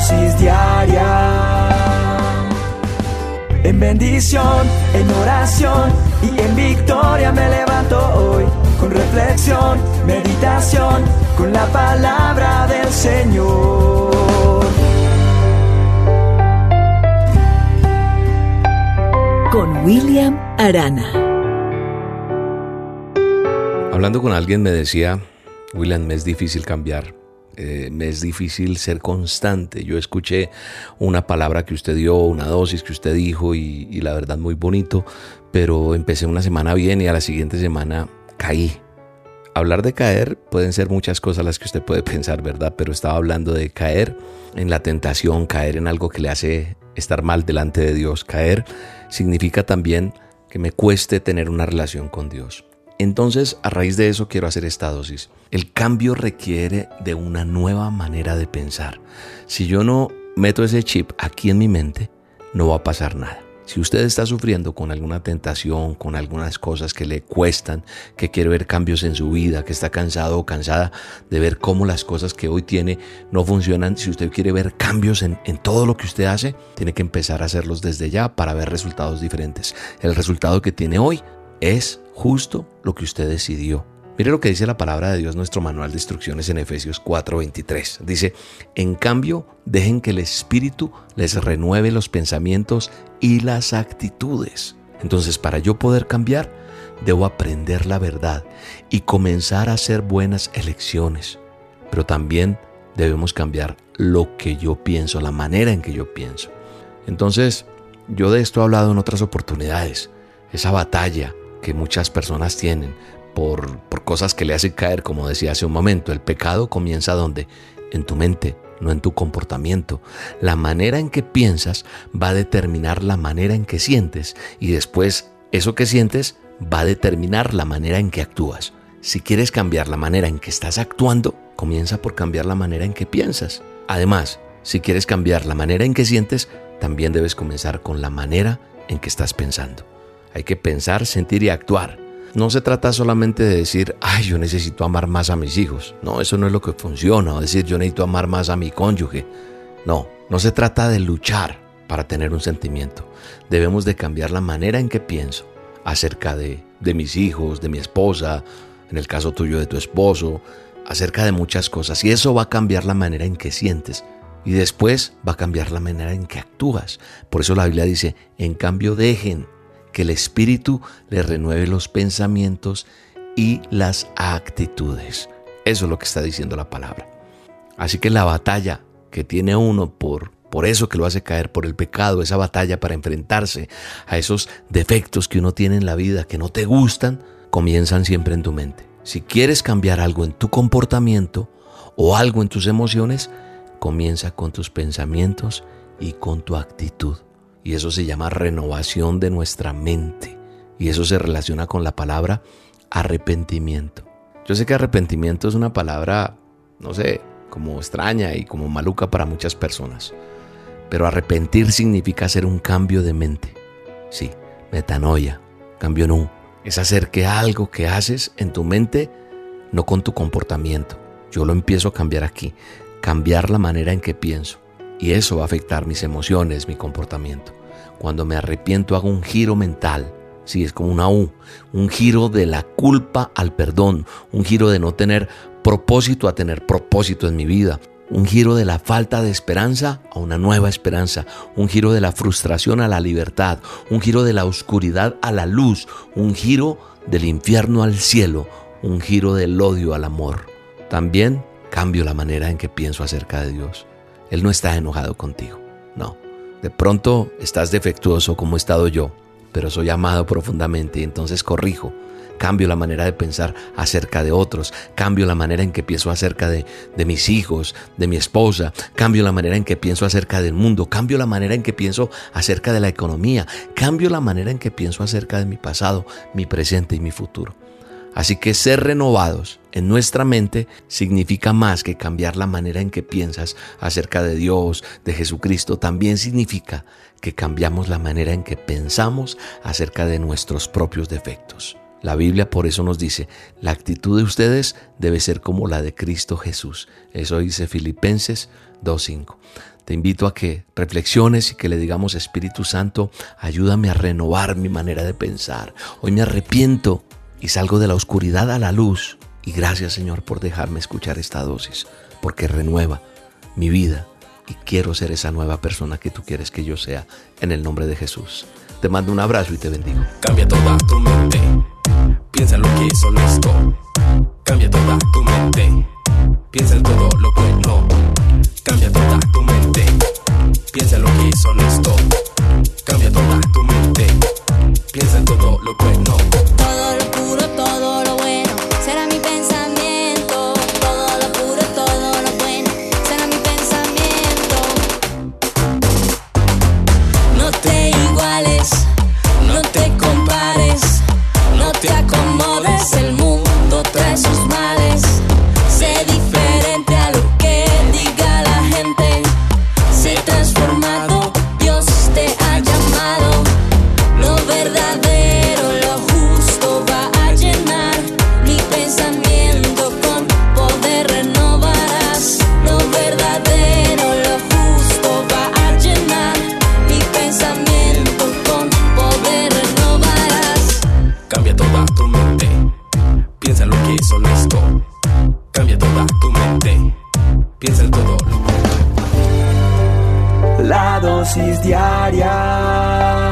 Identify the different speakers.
Speaker 1: dosis diaria. En bendición, en oración y en victoria me levanto hoy. Con reflexión, meditación, con la palabra del Señor.
Speaker 2: Con William Arana.
Speaker 3: Hablando con alguien me decía, William, me es difícil cambiar. Me es difícil ser constante. Yo escuché una palabra que usted dio, una dosis que usted dijo y la verdad muy bonito, pero empecé una semana bien y a la siguiente semana caí. Hablar de caer pueden ser muchas cosas las que usted puede pensar, ¿verdad? Pero estaba hablando de caer en la tentación, caer en algo que le hace estar mal delante de Dios. Caer significa también que me cueste tener una relación con Dios. Entonces, a raíz de eso quiero hacer esta dosis. El cambio requiere de una nueva manera de pensar. Si yo no meto ese chip aquí en mi mente, no va a pasar nada. Si usted está sufriendo con alguna tentación, con algunas cosas que le cuestan, que quiere ver cambios en su vida, que está cansado o cansada de ver cómo las cosas que hoy tiene no funcionan, si usted quiere ver cambios en todo lo que usted hace, tiene que empezar a hacerlos desde ya para ver resultados diferentes. El resultado que tiene hoy es justo lo que usted decidió. Mire lo que dice la palabra de Dios, nuestro manual de instrucciones en Efesios 4:23. Dice, en cambio, dejen que el Espíritu les renueve los pensamientos y las actitudes. Entonces, para yo poder cambiar, debo aprender la verdad y comenzar a hacer buenas elecciones. Pero también debemos cambiar lo que yo pienso, la manera en que yo pienso. Entonces, yo de esto he hablado en otras oportunidades. Esa batalla que muchas personas tienen por cosas que le hacen caer, como decía hace un momento. El pecado comienza ¿dónde? En tu mente, no en tu comportamiento. La manera en que piensas va a determinar la manera en que sientes y después eso que sientes va a determinar la manera en que actúas. Si quieres cambiar la manera en que estás actuando, comienza por cambiar la manera en que piensas. Además, si quieres cambiar la manera en que sientes, también debes comenzar con la manera en que estás pensando. Hay que pensar, sentir y actuar. No se trata solamente de decir, yo necesito amar más a mis hijos. No, eso no es lo que funciona. O decir, yo necesito amar más a mi cónyuge. No se trata de luchar para tener un sentimiento. Debemos de cambiar la manera en que pienso acerca de mis hijos, de mi esposa, en el caso tuyo de tu esposo, acerca de muchas cosas. Y eso va a cambiar la manera en que sientes. Y después va a cambiar la manera en que actúas. Por eso la Biblia dice, en cambio dejen que el Espíritu le renueve los pensamientos y las actitudes. Eso es lo que está diciendo la palabra. Así que la batalla que tiene uno por eso que lo hace caer, por el pecado, esa batalla para enfrentarse a esos defectos que uno tiene en la vida que no te gustan, comienzan siempre en tu mente. Si quieres cambiar algo en tu comportamiento o algo en tus emociones, comienza con tus pensamientos y con tu actitud. Y eso se llama renovación de nuestra mente. Y eso se relaciona con la palabra arrepentimiento. Yo sé que arrepentimiento es una palabra, como extraña y como maluca para muchas personas. Pero arrepentir significa hacer un cambio de mente. Sí, metanoia, cambio nu. Es hacer que algo que haces en tu mente, no con tu comportamiento. Yo lo empiezo a cambiar aquí. Cambiar la manera en que pienso. Y eso va a afectar mis emociones, mi comportamiento. Cuando me arrepiento hago un giro mental. Sí, es como una U. Un giro de la culpa al perdón. Un giro de no tener propósito a tener propósito en mi vida. Un giro de la falta de esperanza a una nueva esperanza. Un giro de la frustración a la libertad. Un giro de la oscuridad a la luz. Un giro del infierno al cielo. Un giro del odio al amor. También cambio la manera en que pienso acerca de Dios. Él no está enojado contigo, no. De pronto estás defectuoso como he estado yo, pero soy amado profundamente y entonces corrijo. Cambio la manera de pensar acerca de otros. Cambio la manera en que pienso acerca de mis hijos, de mi esposa. Cambio la manera en que pienso acerca del mundo. Cambio la manera en que pienso acerca de la economía. Cambio la manera en que pienso acerca de mi pasado, mi presente y mi futuro. Así que ser renovados en nuestra mente significa más que cambiar la manera en que piensas acerca de Dios, de Jesucristo. También significa que cambiamos la manera en que pensamos acerca de nuestros propios defectos. La Biblia por eso nos dice, la actitud de ustedes debe ser como la de Cristo Jesús. Eso dice Filipenses 2:5. Te invito a que reflexiones y que le digamos, Espíritu Santo, ayúdame a renovar mi manera de pensar. Hoy me arrepiento y salgo de la oscuridad a la luz. Y gracias, Señor, por dejarme escuchar esta dosis, porque renueva mi vida y quiero ser esa nueva persona que tú quieres que yo sea, en el nombre de Jesús. Te mando un abrazo y te bendigo.
Speaker 4: Cambia toda tu mente, piensa en lo que es honesto. Cambia toda tu mente, piensa en todo lo bueno. Cambia toda tu mente, piensa en lo que es honesto. Cambia toda tu mente, piensa en todo lo bueno.
Speaker 5: Todo lo puro, todo lo bueno, será mi pensamiento. Todo lo puro, todo lo bueno, será mi pensamiento. No te iguales, no te compares, no te acomodes, el mundo trae sus males. Sé diferente a lo que diga la gente. Sé transformado, Dios te ha llamado. Lo verdadero, lo justo va a llenar mi pensamiento, con poder renovarás. Lo verdadero, lo justo va a llenar mi pensamiento, con poder renovarás.
Speaker 4: Cambia toda tu mente, piensa en lo que es honesto. Cambia toda tu mente, piensa en todo lo bueno.
Speaker 1: La dosis diaria